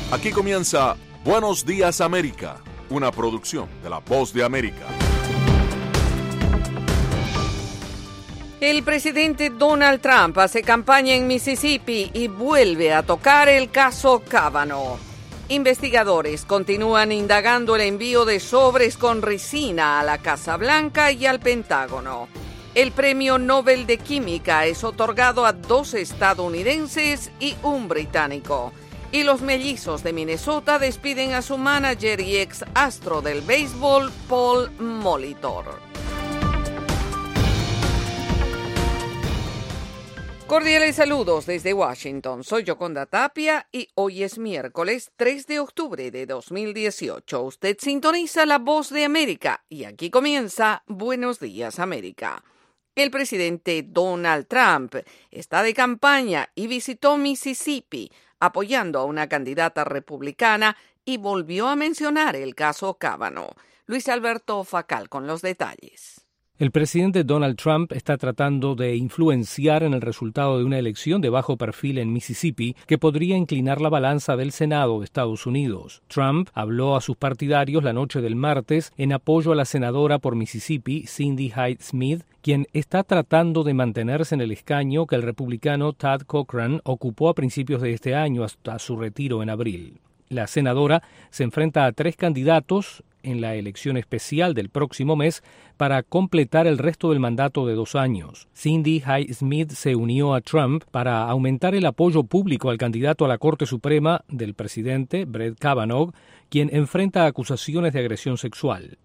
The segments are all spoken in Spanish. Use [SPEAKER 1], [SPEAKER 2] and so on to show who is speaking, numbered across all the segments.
[SPEAKER 1] Aquí comienza Buenos Días América, una producción de La Voz de América.
[SPEAKER 2] El presidente Donald Trump hace campaña en Mississippi y vuelve a tocar el caso Kavanaugh. Investigadores continúan indagando el envío de sobres con ricina a la Casa Blanca y al Pentágono. El Premio Nobel de Química es otorgado a 2 estadounidenses y un británico. Y los mellizos de Minnesota despiden a su manager y ex astro del béisbol, Paul Molitor. Cordiales saludos desde Washington. Soy Yoconda Tapia y hoy es miércoles 3 de octubre de 2018. Usted sintoniza La Voz de América y aquí comienza Buenos Días América. El presidente Donald Trump está de campaña y visitó Mississippi apoyando a una candidata republicana y volvió a mencionar el caso Kavanaugh. Luis Alberto Facal con los detalles.
[SPEAKER 3] El presidente Donald Trump está tratando de influenciar en el resultado de una elección de bajo perfil en Mississippi que podría inclinar la balanza del Senado de Estados Unidos. Trump habló a sus partidarios la noche del martes en apoyo a la senadora por Mississippi, Cindy Hyde Smith, quien está tratando de mantenerse en el escaño que el republicano Tad Cochran ocupó a principios de este año hasta su retiro en abril. La senadora se enfrenta a 3 candidatos en la elección especial del próximo mes para completar el resto del mandato de 2 años. Cindy Hyde Smith se unió a Trump para aumentar el apoyo público al candidato a la Corte Suprema del presidente, Brett Kavanaugh, quien enfrenta acusaciones de agresión sexual.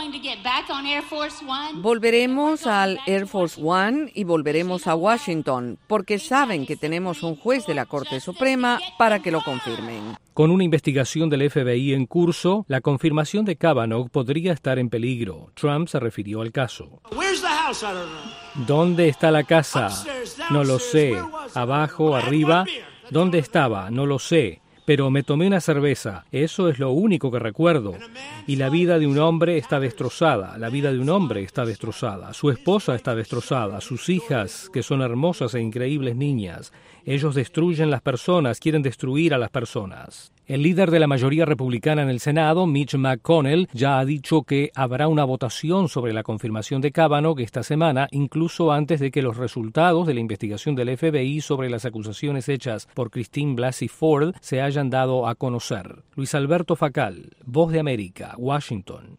[SPEAKER 2] Volveremos al Air Force One y volveremos a Washington, porque saben que tenemos un juez de la Corte Suprema para que lo confirmen.
[SPEAKER 3] Con una investigación del FBI en curso, la confirmación de Kavanaugh podría estar en peligro. Trump se refirió al caso. ¿Dónde está la casa? No lo sé. ¿Abajo, arriba? ¿Dónde estaba? No lo sé. Pero me tomé una cerveza, eso es lo único que recuerdo. Y la vida de un hombre está destrozada, la vida de un hombre está destrozada, su esposa está destrozada, sus hijas, que son hermosas e increíbles niñas. Ellos destruyen las personas, quieren destruir a las personas. El líder de la mayoría republicana en el Senado, Mitch McConnell, ya ha dicho que habrá una votación sobre la confirmación de Kavanaugh esta semana, incluso antes de que los resultados de la investigación del FBI sobre las acusaciones hechas por Christine Blasey Ford se hayan dado a conocer. Luis Alberto Facal, Voz de América, Washington.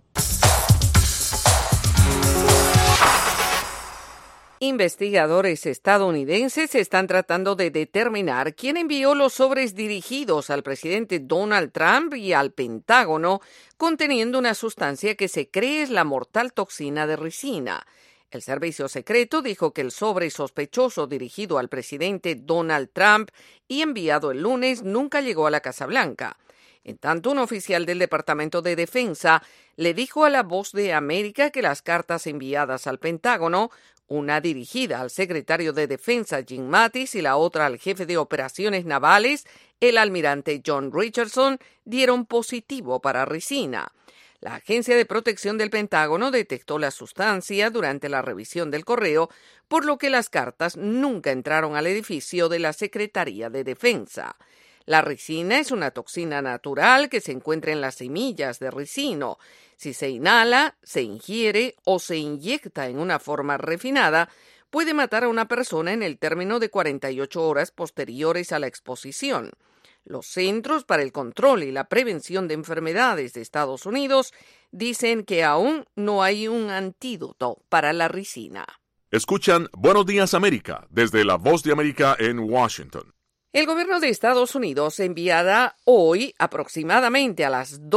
[SPEAKER 2] Investigadores estadounidenses están tratando de determinar quién envió los sobres dirigidos al presidente Donald Trump y al Pentágono conteniendo una sustancia que se cree es la mortal toxina de ricina. El servicio secreto dijo que el sobre sospechoso dirigido al presidente Donald Trump y enviado el lunes nunca llegó a la Casa Blanca. En tanto, un oficial del Departamento de Defensa le dijo a La Voz de América que las cartas enviadas al Pentágono, una dirigida al secretario de Defensa Jim Mattis y la otra al jefe de operaciones navales, el almirante John Richardson, dieron positivo para ricina. La Agencia de Protección del Pentágono detectó la sustancia durante la revisión del correo, por lo que las cartas nunca entraron al edificio de la Secretaría de Defensa. La ricina es una toxina natural que se encuentra en las semillas de ricino. Si se inhala, se ingiere o se inyecta en una forma refinada, puede matar a una persona en el término de 48 horas posteriores a la exposición. Los Centros para el Control y la Prevención de Enfermedades de Estados Unidos dicen que aún no hay un antídoto para la ricina.
[SPEAKER 1] Escuchan Buenos Días América desde La Voz de América en Washington.
[SPEAKER 2] El gobierno de Estados Unidos enviará hoy, aproximadamente a las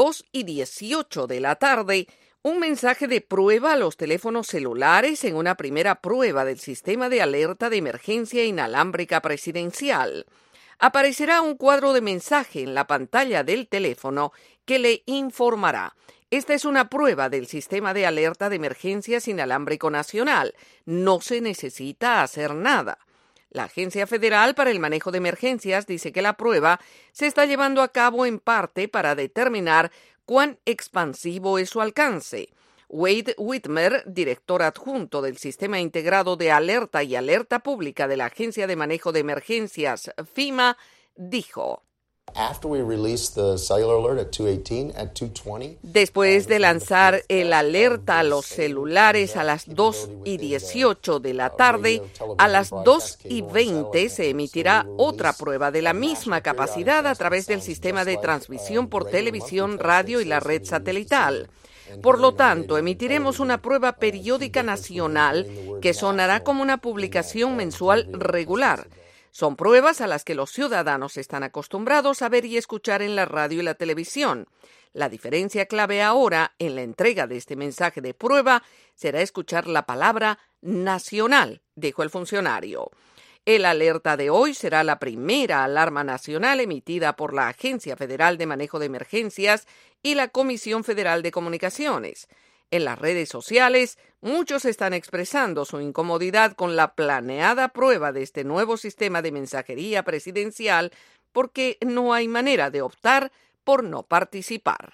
[SPEAKER 2] 2:18 de la tarde, un mensaje de prueba a los teléfonos celulares en una primera prueba del sistema de alerta de emergencia inalámbrica presidencial. Aparecerá un cuadro de mensaje en la pantalla del teléfono que le informará: esta es una prueba del sistema de alerta de emergencias inalámbrico nacional. No se necesita hacer nada. La Agencia Federal para el Manejo de Emergencias dice que la prueba se está llevando a cabo en parte para determinar cuán expansivo es su alcance. Wade Whitmer, director adjunto del Sistema Integrado de Alerta y Alerta Pública de la Agencia de Manejo de Emergencias, FEMA, dijo: Después de lanzar el alerta a los celulares a las 2:18 de la tarde, a las 2:20 se emitirá otra prueba de la misma capacidad a través del sistema de transmisión por televisión, radio y la red satelital. Por lo tanto, emitiremos una prueba periódica nacional que sonará como una publicación mensual regular. Son pruebas a las que los ciudadanos están acostumbrados a ver y escuchar en la radio y la televisión. La diferencia clave ahora en la entrega de este mensaje de prueba será escuchar la palabra nacional, dijo el funcionario. El alerta de hoy será la primera alarma nacional emitida por la Agencia Federal de Manejo de Emergencias y la Comisión Federal de Comunicaciones. En las redes sociales, muchos están expresando su incomodidad con la planeada prueba de este nuevo sistema de mensajería presidencial porque no hay manera de optar por no participar.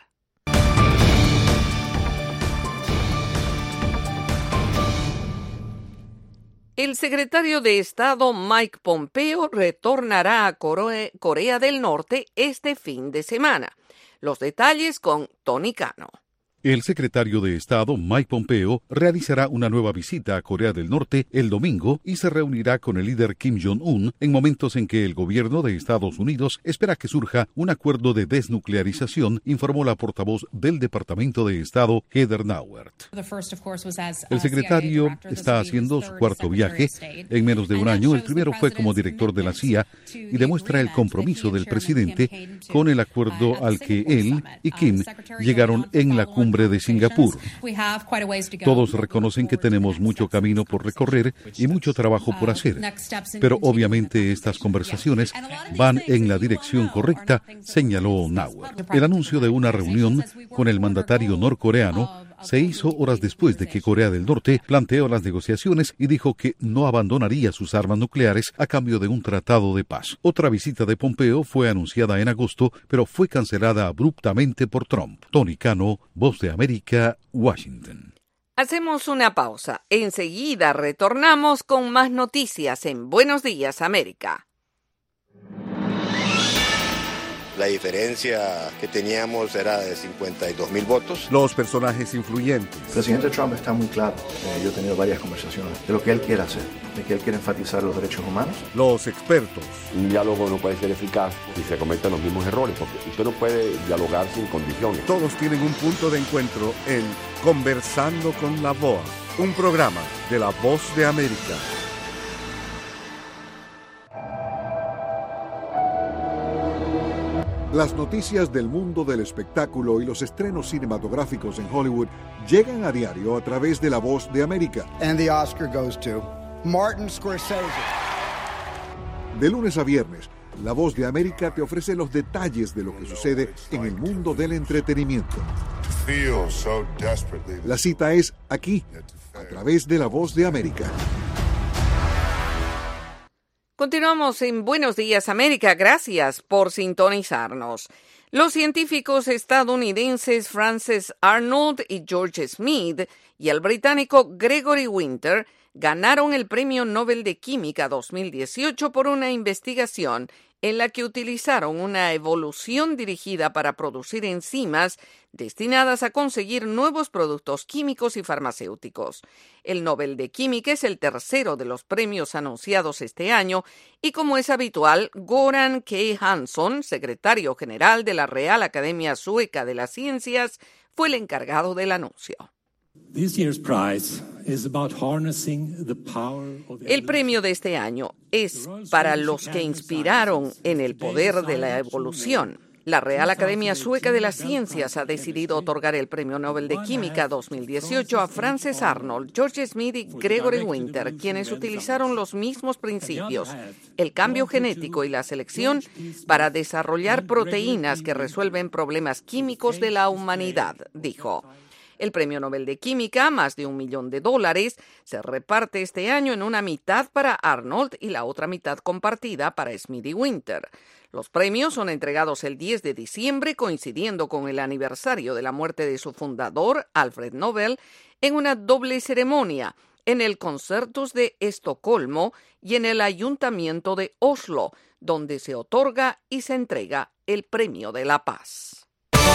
[SPEAKER 2] El secretario de Estado Mike Pompeo retornará a Corea del Norte este fin de semana. Los detalles con Tony Cano.
[SPEAKER 4] El secretario de Estado, Mike Pompeo, realizará una nueva visita a Corea del Norte el domingo y se reunirá con el líder Kim Jong-un en momentos en que el gobierno de Estados Unidos espera que surja un acuerdo de desnuclearización, informó la portavoz del Departamento de Estado, Heather Nauert. El secretario está haciendo su cuarto viaje en menos de un año. El primero fue como director de la CIA y demuestra el compromiso del presidente con el acuerdo al que él y Kim llegaron en la cumbre de Singapur. Todos reconocen que tenemos mucho camino por recorrer y mucho trabajo por hacer, pero obviamente estas conversaciones van en la dirección correcta, señaló Nauert. El anuncio de una reunión con el mandatario norcoreano se hizo horas después de que Corea del Norte planteó las negociaciones y dijo que no abandonaría sus armas nucleares a cambio de un tratado de paz. Otra visita de Pompeo fue anunciada en agosto, pero fue cancelada abruptamente por Trump. Tony Cano, Voz de América, Washington.
[SPEAKER 2] Hacemos una pausa. Enseguida retornamos con más noticias en Buenos Días, América.
[SPEAKER 5] La diferencia que teníamos era de 52,000 votos.
[SPEAKER 6] Los personajes influyentes.
[SPEAKER 7] El presidente Trump está muy claro. Yo he tenido varias conversaciones de lo que él quiere hacer, de que él quiere enfatizar los derechos humanos.
[SPEAKER 6] Los expertos.
[SPEAKER 8] Un diálogo no puede ser eficaz si se cometen los mismos errores, porque usted no puede dialogar sin condiciones.
[SPEAKER 6] Todos tienen un punto de encuentro en Conversando con la VOA, un programa de La Voz de América.
[SPEAKER 9] Las noticias del mundo del espectáculo y los estrenos cinematográficos en Hollywood llegan a diario a través de La Voz de América.
[SPEAKER 10] And the Oscar goes to Martin Scorsese.
[SPEAKER 9] De lunes a viernes, La Voz de América te ofrece los detalles de lo que sucede en el mundo del entretenimiento. La cita es aquí, a través de La Voz de América.
[SPEAKER 2] Continuamos en Buenos Días, América. Gracias por sintonizarnos. Los científicos estadounidenses Frances Arnold y George Smith y el británico Gregory Winter ganaron el Premio Nobel de Química 2018 por una investigación en la que utilizaron una evolución dirigida para producir enzimas destinadas a conseguir nuevos productos químicos y farmacéuticos. El Nobel de Química es el tercero de los premios anunciados este año y, como es habitual, Göran K. Hansson, secretario general de la Real Academia Sueca de las Ciencias, fue el encargado del anuncio. El premio de este año es para los que inspiraron en el poder de la evolución. La Real Academia Sueca de las Ciencias ha decidido otorgar el Premio Nobel de Química 2018 a Frances Arnold, George Smith y Gregory Winter, quienes utilizaron los mismos principios, el cambio genético y la selección, para desarrollar proteínas que resuelven problemas químicos de la humanidad, dijo. El Premio Nobel de Química, más de $1 millón, se reparte este año en una mitad para Arnold y la otra mitad compartida para Smith y Winter. Los premios son entregados el 10 de diciembre, coincidiendo con el aniversario de la muerte de su fundador, Alfred Nobel, en una doble ceremonia, en el Concertus de Estocolmo y en el Ayuntamiento de Oslo, donde se otorga y se entrega el Premio de la Paz.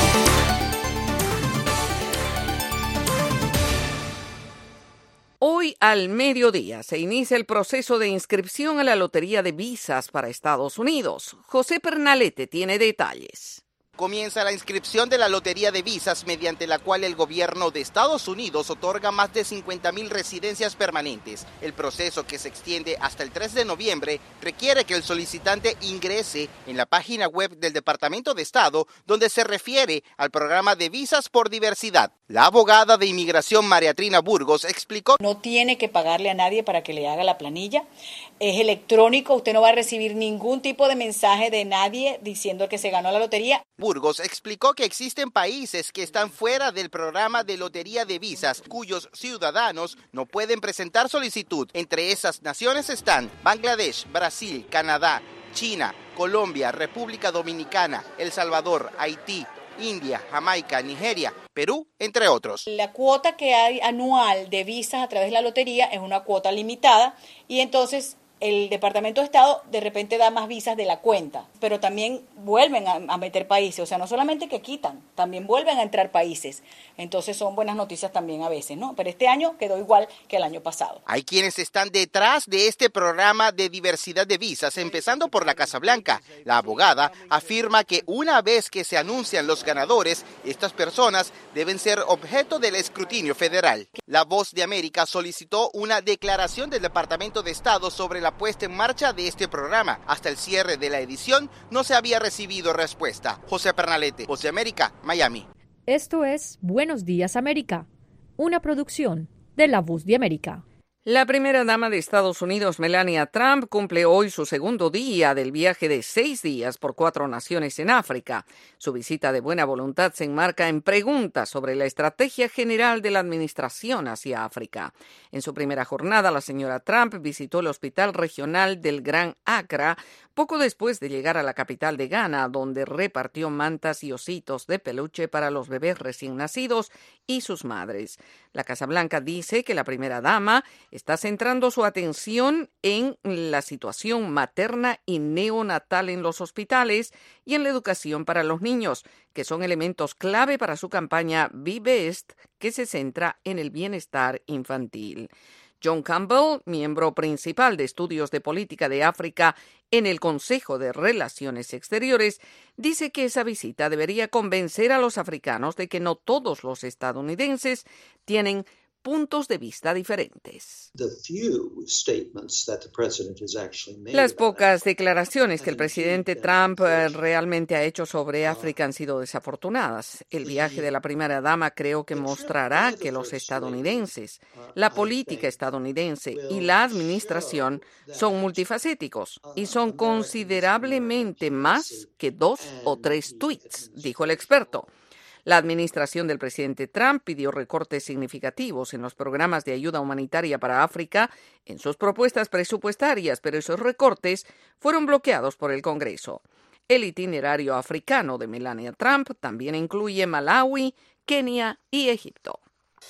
[SPEAKER 2] Hoy al mediodía se inicia el proceso de inscripción a la Lotería de Visas para Estados Unidos. José Pernalete tiene detalles.
[SPEAKER 11] Comienza la inscripción de la Lotería de Visas, mediante la cual el gobierno de Estados Unidos otorga más de 50,000 residencias permanentes. El proceso, que se extiende hasta el 3 de noviembre, requiere que el solicitante ingrese en la página web del Departamento de Estado, donde se refiere al programa de Visas por Diversidad. La abogada de inmigración María Trina Burgos explicó:
[SPEAKER 12] no tiene que pagarle a nadie para que le haga la planilla. Es electrónico, usted no va a recibir ningún tipo de mensaje de nadie diciendo que se ganó la lotería.
[SPEAKER 11] Burgos explicó que existen países que están fuera del programa de Lotería de Visas, cuyos ciudadanos no pueden presentar solicitud. Entre esas naciones están Bangladesh, Brasil, Canadá, China, Colombia, República Dominicana, El Salvador, Haití, India, Jamaica, Nigeria, Perú, entre otros.
[SPEAKER 12] La cuota que hay anual de visas a través de la lotería es una cuota limitada y entonces el Departamento de Estado de repente da más visas de la cuenta, pero también vuelven a meter países, o sea, no solamente que quitan, también vuelven a entrar países. Entonces son buenas noticias también a veces, ¿no? Pero este año quedó igual que el año pasado.
[SPEAKER 11] Hay quienes están detrás de este programa de diversidad de visas, empezando por la Casa Blanca. La abogada afirma que una vez que se anuncian los ganadores, estas personas deben ser objeto del escrutinio federal. La Voz de América solicitó una declaración del Departamento de Estado sobre la puesta en marcha de este programa. Hasta el cierre de la edición no se había recibido respuesta. José Pernalete, Voz de América, Miami.
[SPEAKER 13] Esto es Buenos Días América, una producción de La Voz de América.
[SPEAKER 2] La primera dama de Estados Unidos, Melania Trump, cumple hoy su segundo día del viaje de 6 días por 4 naciones en África. Su visita de buena voluntad se enmarca en preguntas sobre la estrategia general de la administración hacia África. En su primera jornada, la señora Trump visitó el Hospital Regional del Gran Accra poco después de llegar a la capital de Ghana, donde repartió mantas y ositos de peluche para los bebés recién nacidos y sus madres. La Casa Blanca dice que la primera dama está centrando su atención en la situación materna y neonatal en los hospitales y en la educación para los niños, que son elementos clave para su campaña Be Best, que se centra en el bienestar infantil. John Campbell, miembro principal de Estudios de Política de África en el Consejo de Relaciones Exteriores, dice que esa visita debería convencer a los africanos de que no todos los estadounidenses tienen puntos de vista diferentes. Las pocas declaraciones que el presidente Trump realmente ha hecho sobre África han sido desafortunadas. El viaje de la primera dama creo que mostrará que los estadounidenses, la política estadounidense y la administración son multifacéticos y son considerablemente más que 2 o 3 tweets, dijo el experto. La administración del presidente Trump pidió recortes significativos en los programas de ayuda humanitaria para África en sus propuestas presupuestarias, pero esos recortes fueron bloqueados por el Congreso. El itinerario africano de Melania Trump también incluye Malawi, Kenia y Egipto.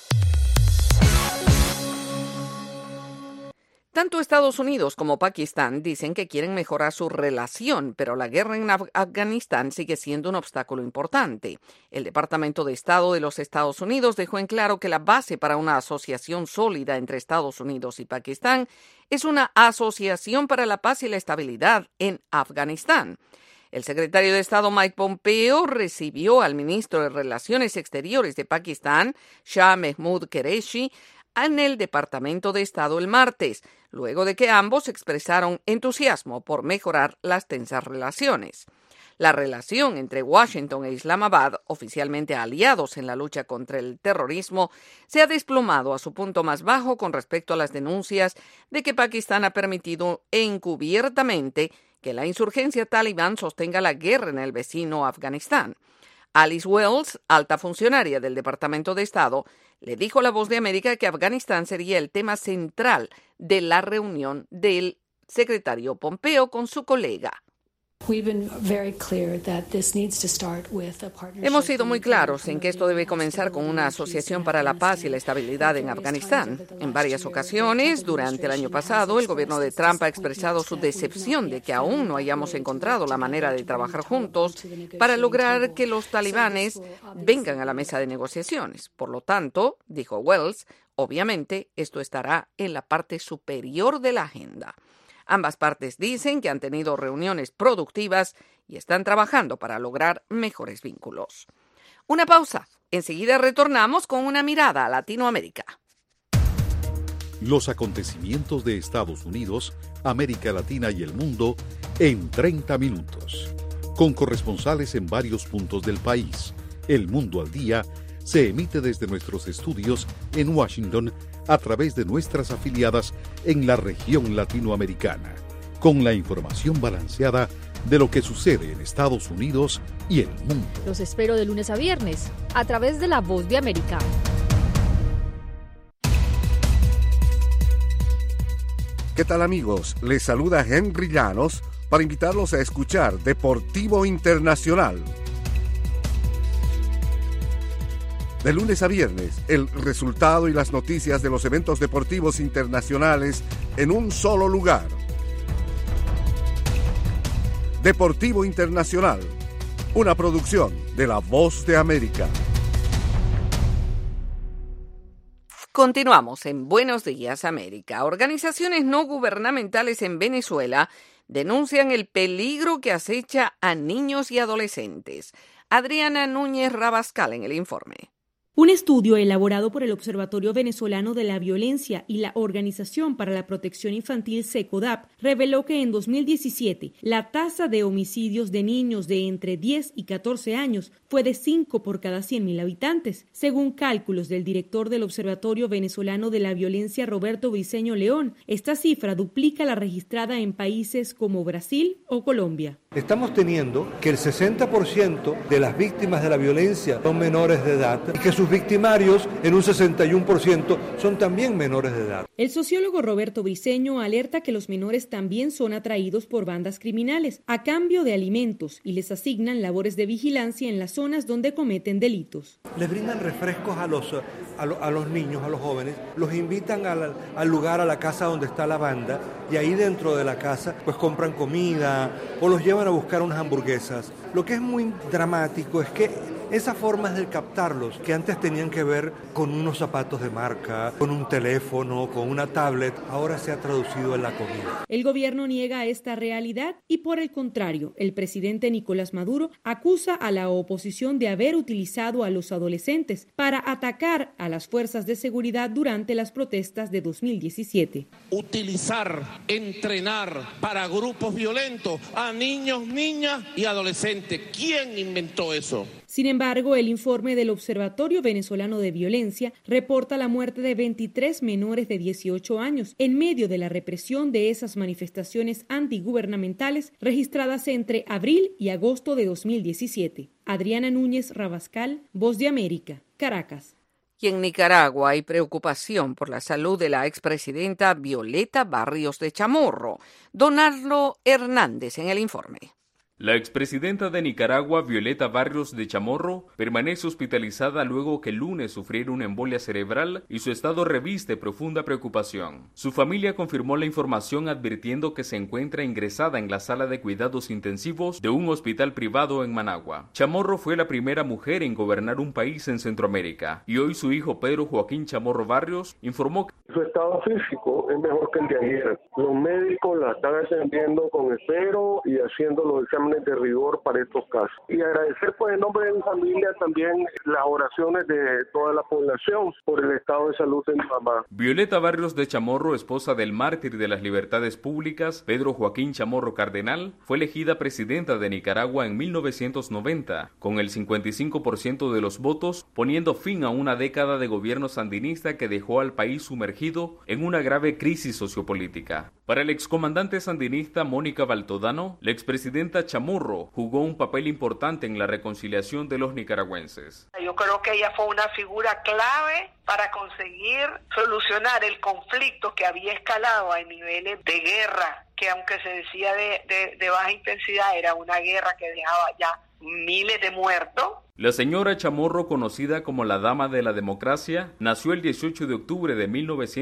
[SPEAKER 2] Tanto Estados Unidos como Pakistán dicen que quieren mejorar su relación, pero la guerra en Afganistán sigue siendo un obstáculo importante. El Departamento de Estado de los Estados Unidos dejó en claro que la base para una asociación sólida entre Estados Unidos y Pakistán es una asociación para la paz y la estabilidad en Afganistán. El secretario de Estado Mike Pompeo recibió al ministro de Relaciones Exteriores de Pakistán, Shah Mehmood Qureshi, en el Departamento de Estado el martes, luego de que ambos expresaron entusiasmo por mejorar las tensas relaciones. La relación entre Washington e Islamabad, oficialmente aliados en la lucha contra el terrorismo, se ha desplomado a su punto más bajo con respecto a las denuncias de que Pakistán ha permitido encubiertamente que la insurgencia talibán sostenga la guerra en el vecino Afganistán. Alice Wells, alta funcionaria del Departamento de Estado, le dijo a La Voz de América que Afganistán sería el tema central de la reunión del secretario Pompeo con su colega. Hemos sido muy claros en que esto debe comenzar con una asociación para la paz y la estabilidad en Afganistán. En varias ocasiones, durante el año pasado, el gobierno de Trump ha expresado su decepción de que aún no hayamos encontrado la manera de trabajar juntos para lograr que los talibanes vengan a la mesa de negociaciones. Por lo tanto, dijo Wells, obviamente esto estará en la parte superior de la agenda. Ambas partes dicen que han tenido reuniones productivas y están trabajando para lograr mejores vínculos. Una pausa. Enseguida retornamos con una mirada a Latinoamérica.
[SPEAKER 4] Los acontecimientos de Estados Unidos, América Latina y el mundo en 30 minutos. Con corresponsales en varios puntos del país. El Mundo al Día se emite desde nuestros estudios en Washington a través de nuestras afiliadas en la región latinoamericana, con la información balanceada de lo que sucede en Estados Unidos y el mundo.
[SPEAKER 13] Los espero de lunes a viernes, a través de La Voz de América.
[SPEAKER 6] ¿Qué tal, amigos? Les saluda Henry Llanos para invitarlos a escuchar Deportivo Internacional. De lunes a viernes, el resultado y las noticias de los eventos deportivos internacionales en un solo lugar. Deportivo Internacional, una producción de La Voz de América.
[SPEAKER 2] Continuamos en Buenos Días, América. Organizaciones no gubernamentales en Venezuela denuncian el peligro que acecha a niños y adolescentes. Adriana Núñez Rabascal en el informe.
[SPEAKER 14] Un estudio elaborado por el Observatorio Venezolano de la Violencia y la Organización para la Protección Infantil SECODAP reveló que en 2017 la tasa de homicidios de niños de entre 10 y 14 años fue de 5 por cada 100.000 habitantes. Según cálculos del director del Observatorio Venezolano de la Violencia, Roberto Briceño León, esta cifra duplica la registrada en países como Brasil o Colombia.
[SPEAKER 15] Estamos teniendo que el 60% de las víctimas de la violencia son menores de edad y que sus victimarios en un 61% son también menores de edad.
[SPEAKER 14] El sociólogo Roberto Briceño alerta que los menores también son atraídos por bandas criminales a cambio de alimentos y les asignan labores de vigilancia en las zonas donde cometen delitos.
[SPEAKER 15] Les brindan refrescos a los niños, a los jóvenes, los invitan al lugar, a la casa donde está la banda y ahí dentro de la casa pues compran comida o los llevan a buscar unas hamburguesas. Lo que es muy dramático es que esas formas de captarlos, que antes tenían que ver con unos zapatos de marca, con un teléfono, con una tablet, ahora se ha traducido en la comida.
[SPEAKER 14] El gobierno niega esta realidad y, por el contrario, el presidente Nicolás Maduro acusa a la oposición de haber utilizado a los adolescentes para atacar a las fuerzas de seguridad durante las protestas de 2017.
[SPEAKER 16] Utilizar, entrenar para grupos violentos a niños, niñas y adolescentes. ¿Quién inventó eso?
[SPEAKER 14] Sin embargo, el informe del Observatorio Venezolano de Violencia reporta la muerte de 23 menores de 18 años en medio de la represión de esas manifestaciones antigubernamentales registradas entre abril y agosto de 2017. Adriana Núñez Rabascal, Voz de América, Caracas.
[SPEAKER 2] Y en Nicaragua hay preocupación por la salud de la expresidenta Violeta Barrios de Chamorro. Don Arlo Hernández en el informe.
[SPEAKER 17] La expresidenta de Nicaragua, Violeta Barrios de Chamorro, permanece hospitalizada luego que el lunes sufriera una embolia cerebral y su estado reviste profunda preocupación. Su familia confirmó la información advirtiendo que se encuentra ingresada en la sala de cuidados intensivos de un hospital privado en Managua. Chamorro fue la primera mujer en gobernar un país en Centroamérica y hoy su hijo Pedro Joaquín Chamorro Barrios informó que
[SPEAKER 18] su estado físico es mejor que el de ayer. Los médicos la están atendiendo con esmero y haciendo los exámenes de rigor para estos casos. Y agradecer en nombre de mi familia también las oraciones de toda la población por el estado de salud de mi mamá.
[SPEAKER 17] Violeta Barrios de Chamorro, esposa del mártir de las libertades públicas, Pedro Joaquín Chamorro Cardenal, fue elegida presidenta de Nicaragua en 1990, con el 55% de los votos, poniendo fin a una década de gobierno sandinista que dejó al país sumergido en una grave crisis sociopolítica. Para el excomandante sandinista Mónica Baltodano, la expresidenta Chamorro Chamorro jugó un papel importante en la reconciliación de los nicaragüenses.
[SPEAKER 19] Yo creo que ella fue una figura clave para conseguir solucionar el conflicto que había escalado a niveles de guerra, que aunque se decía de baja intensidad, era una guerra que dejaba ya miles de muertos.
[SPEAKER 17] La señora Chamorro, conocida como la Dama de la Democracia, nació el 18 de octubre de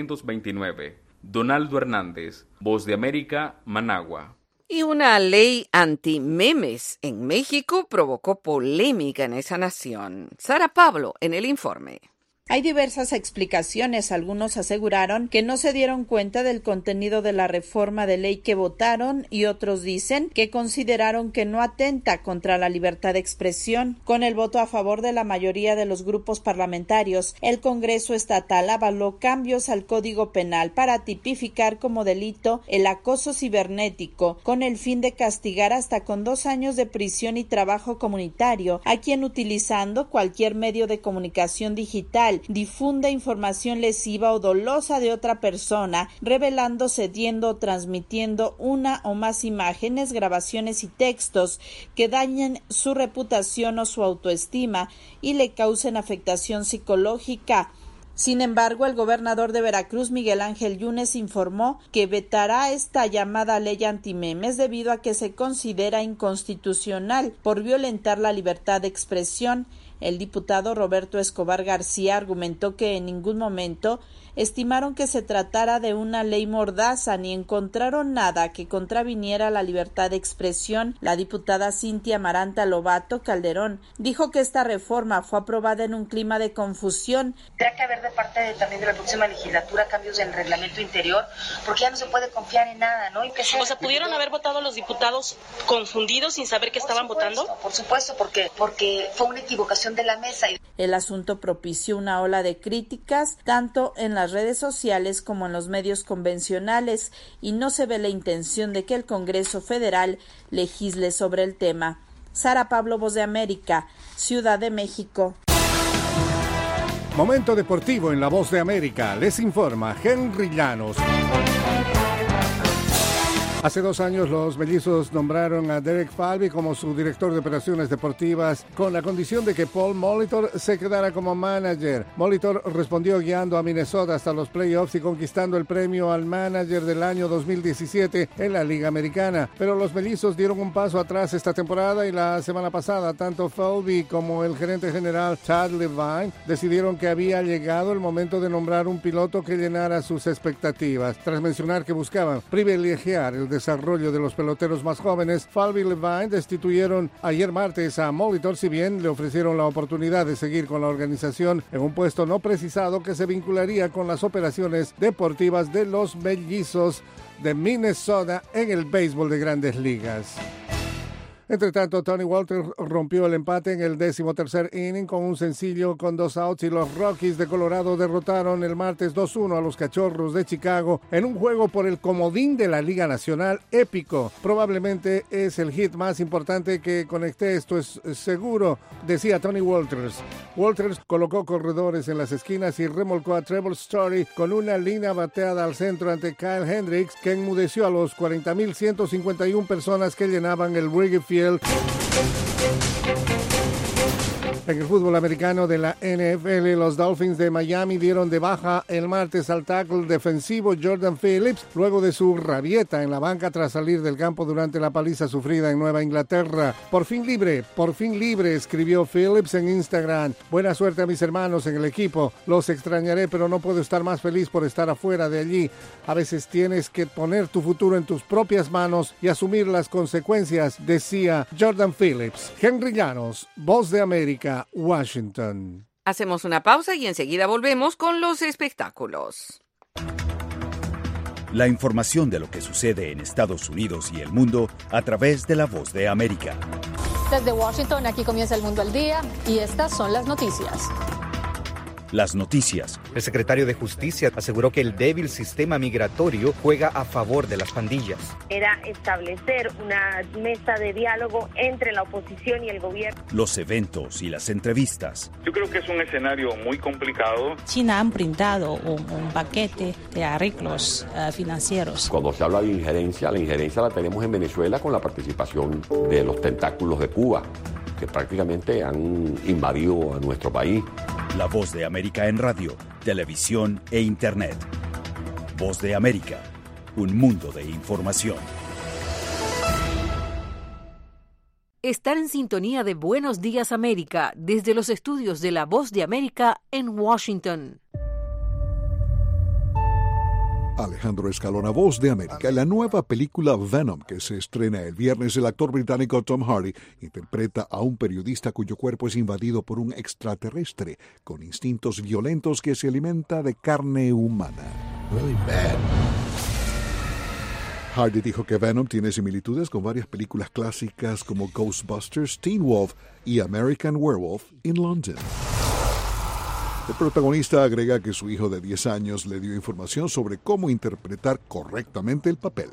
[SPEAKER 17] 1929. Donaldo Hernández, Voz de América, Managua.
[SPEAKER 2] Y una ley anti-memes en México provocó polémica en esa nación. Sara Pablo, en el informe.
[SPEAKER 20] Hay diversas explicaciones. Algunos aseguraron que no se dieron cuenta del contenido de la reforma de ley que votaron y otros dicen que consideraron que no atenta contra la libertad de expresión. Con el voto a favor de la mayoría de los grupos parlamentarios, el Congreso estatal avaló cambios al Código Penal para tipificar como delito el acoso cibernético, con el fin de castigar hasta con 2 años de prisión y trabajo comunitario a quien, utilizando cualquier medio de comunicación digital, difunda información lesiva o dolosa de otra persona, revelando, cediendo o transmitiendo una o más imágenes, grabaciones y textos que dañen su reputación o su autoestima y le causen afectación psicológica. Sin embargo, el gobernador de Veracruz, Miguel Ángel Yunes, informó que vetará esta llamada ley antimemes debido a que se considera inconstitucional por violentar la libertad de expresión. El diputado Roberto Escobar García argumentó que en ningún momento estimaron que se tratara de una ley mordaza ni encontraron nada que contraviniera a la libertad de expresión. La diputada Cintia Amaranta Lobato Calderón dijo que esta reforma fue aprobada en un clima de confusión.
[SPEAKER 21] Tendrá que haber de parte también de la próxima legislatura cambios en el reglamento interior, porque ya no se puede confiar en nada, ¿no?
[SPEAKER 22] O sea, ¿pudieron haber votado los diputados confundidos sin saber que estaban votando?
[SPEAKER 21] Por supuesto, porque fue una equivocación de la mesa.
[SPEAKER 20] El asunto propició una ola de críticas, tanto en las redes sociales como en los medios convencionales, y no se ve la intención de que el Congreso Federal legisle sobre el tema. Sara Pablo, Voz de América, Ciudad de México.
[SPEAKER 6] Momento deportivo en La Voz de América. Les informa Henry Llanos. Hace 2 años los mellizos nombraron a Derek Falvey como su director de operaciones deportivas con la condición de que Paul Molitor se quedara como manager. Molitor respondió guiando a Minnesota hasta los playoffs y conquistando el premio al manager del año 2017 en la Liga Americana. Pero los mellizos dieron un paso atrás esta temporada y la semana pasada tanto Falvey como el gerente general Chad Levine decidieron que había llegado el momento de nombrar un piloto que llenara sus expectativas. Tras mencionar que buscaban privilegiar el desarrollo de los peloteros más jóvenes, Falvey y Levine destituyeron ayer martes a Molitor, si bien le ofrecieron la oportunidad de seguir con la organización en un puesto no precisado que se vincularía con las operaciones deportivas de los mellizos de Minnesota en el béisbol de Grandes Ligas. Entre tanto, Tony Walter rompió el empate en el 13º inning con un sencillo con 2 outs y los Rockies de Colorado derrotaron el martes 2-1 a los Cachorros de Chicago en un juego por el comodín de la Liga Nacional épico. Probablemente es el hit más importante que conecté, esto es seguro, decía Tony Walters. Walters colocó corredores en las esquinas y remolcó a Trevor Story con una línea bateada al centro ante Kyle Hendricks, que enmudeció a los 40,151 personas que llenaban el Wrigley Field. En el fútbol americano de la NFL, los Dolphins de Miami dieron de baja el martes al tackle defensivo Jordan Phillips luego de su rabieta en la banca tras salir del campo durante la paliza sufrida en Nueva Inglaterra. Por fin libre, escribió Phillips en Instagram. Buena suerte a mis hermanos en el equipo. Los extrañaré, pero no puedo estar más feliz por estar afuera de allí. A veces tienes que poner tu futuro en tus propias manos y asumir las consecuencias, decía Jordan Phillips. Henry Llanos, Voz de América, Washington.
[SPEAKER 2] Hacemos una pausa y enseguida volvemos con los espectáculos.
[SPEAKER 23] La información de lo que sucede en Estados Unidos y el mundo a través de La Voz de América.
[SPEAKER 24] Desde Washington, aquí comienza El Mundo al Día y estas son las noticias.
[SPEAKER 23] Las noticias.
[SPEAKER 1] El secretario de Justicia aseguró que el débil sistema migratorio juega a favor de las pandillas.
[SPEAKER 3] Era establecer una mesa de diálogo entre la oposición y el gobierno.
[SPEAKER 23] Los eventos y las entrevistas.
[SPEAKER 5] Yo creo que es un escenario muy complicado.
[SPEAKER 24] China han brindado un paquete de arreglos financieros.
[SPEAKER 8] Cuando se habla de injerencia, la injerencia la tenemos en Venezuela con la participación de los tentáculos de Cuba, que prácticamente han invadido a nuestro país.
[SPEAKER 23] La Voz de América en radio, televisión e internet. Voz de América, un mundo de información.
[SPEAKER 25] Estar en sintonía de Buenos Días América desde los estudios de La Voz de América en Washington.
[SPEAKER 9] Alejandro Escalona, Voz de América. En la nueva película Venom, que se estrena el viernes, el actor británico Tom Hardy interpreta a un periodista cuyo cuerpo es invadido por un extraterrestre con instintos violentos que se alimenta de carne humana. Really bad. Hardy dijo que Venom tiene similitudes con varias películas clásicas como Ghostbusters, Teen Wolf y American Werewolf in London. El protagonista agrega que su hijo de 10 años le dio información sobre cómo interpretar correctamente el papel.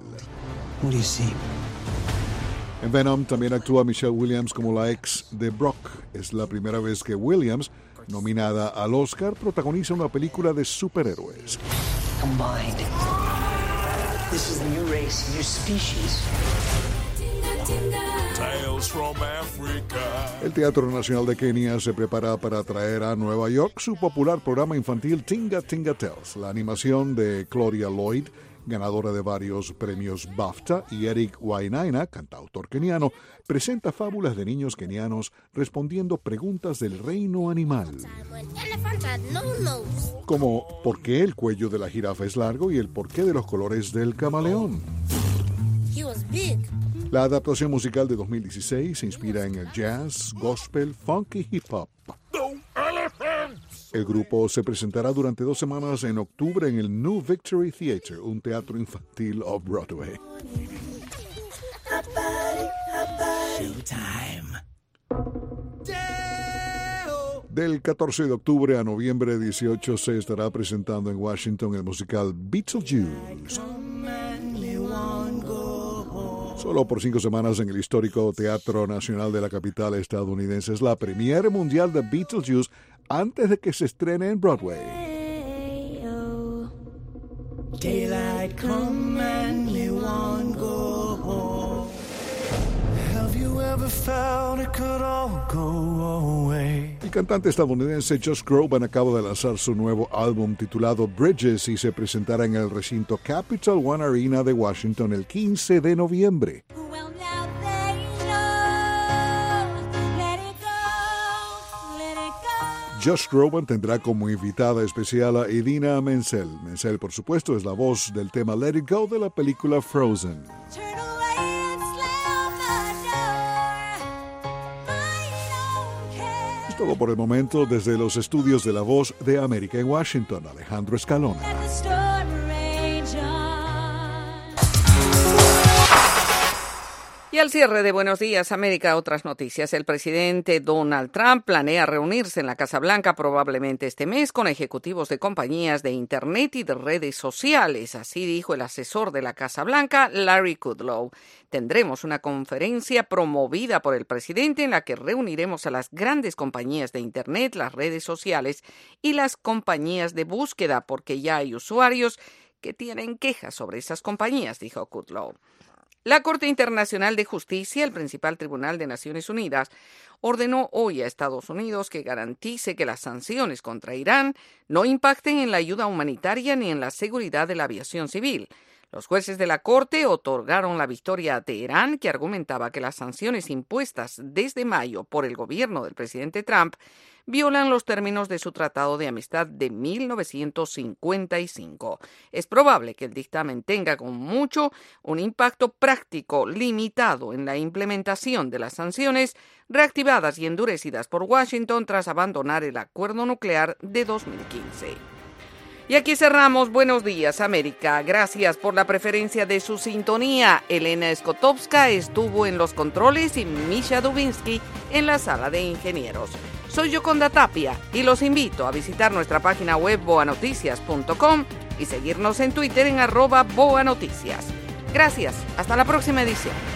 [SPEAKER 9] En Venom también actúa Michelle Williams como la ex de Brock. Es la primera vez que Williams, nominada al Oscar, protagoniza una película de superhéroes.
[SPEAKER 26] Combined. This is the new race, new species.
[SPEAKER 9] El Teatro Nacional de Kenia se prepara para traer a Nueva York su popular programa infantil Tinga Tinga Tales. La animación de Claudia Lloyd, ganadora de varios premios BAFTA, y Eric Wainaina, cantautor keniano, presenta fábulas de niños kenianos respondiendo preguntas del reino animal. Como ¿por qué el cuello de la jirafa es largo y el porqué de los colores del camaleón? La adaptación musical de 2016 se inspira en el jazz, gospel, funk y hip hop. El grupo se presentará durante 2 semanas en octubre en el New Victory Theater, un teatro infantil off-Broadway. Del 14 de octubre a noviembre 18 se estará presentando en Washington el musical Beetlejuice. Solo por 5 semanas en el histórico Teatro Nacional de la capital estadounidense. Es la premiere mundial de Beetlejuice antes de que se estrene en Broadway.
[SPEAKER 26] Daylight come and we won't go home. Have you ever felt it could all go away?
[SPEAKER 9] El cantante estadounidense Josh Groban acaba de lanzar su nuevo álbum titulado Bridges y se presentará en el recinto Capital One Arena de Washington el 15 de noviembre. Josh Groban tendrá como invitada especial a Idina Menzel. Menzel, por supuesto, es la voz del tema Let It Go de la película Frozen. Es todo por el momento desde los estudios de La Voz de América en Washington. Alejandro Escalona.
[SPEAKER 2] Y al cierre de Buenos Días América, otras noticias. El presidente Donald Trump planea reunirse en la Casa Blanca probablemente este mes con ejecutivos de compañías de Internet y de redes sociales. Así dijo el asesor de la Casa Blanca, Larry Kudlow. Tendremos una conferencia promovida por el presidente en la que reuniremos a las grandes compañías de Internet, las redes sociales y las compañías de búsqueda, porque ya hay usuarios que tienen quejas sobre esas compañías, dijo Kudlow. La Corte Internacional de Justicia, el principal tribunal de Naciones Unidas, ordenó hoy a Estados Unidos que garantice que las sanciones contra Irán no impacten en la ayuda humanitaria ni en la seguridad de la aviación civil. Los jueces de la Corte otorgaron la victoria a Teherán, que argumentaba que las sanciones impuestas desde mayo por el gobierno del presidente Trump violan los términos de su Tratado de Amistad de 1955. Es probable que el dictamen tenga con mucho un impacto práctico limitado en la implementación de las sanciones reactivadas y endurecidas por Washington tras abandonar el acuerdo nuclear de 2015. Y aquí cerramos Buenos Días América. Gracias por la preferencia de su sintonía. Elena Skotowska estuvo en los controles y Misha Dubinsky en la sala de ingenieros. Soy Yoconda Tapia y los invito a visitar nuestra página web boanoticias.com y seguirnos en Twitter en @boanoticias. Gracias, hasta la próxima edición.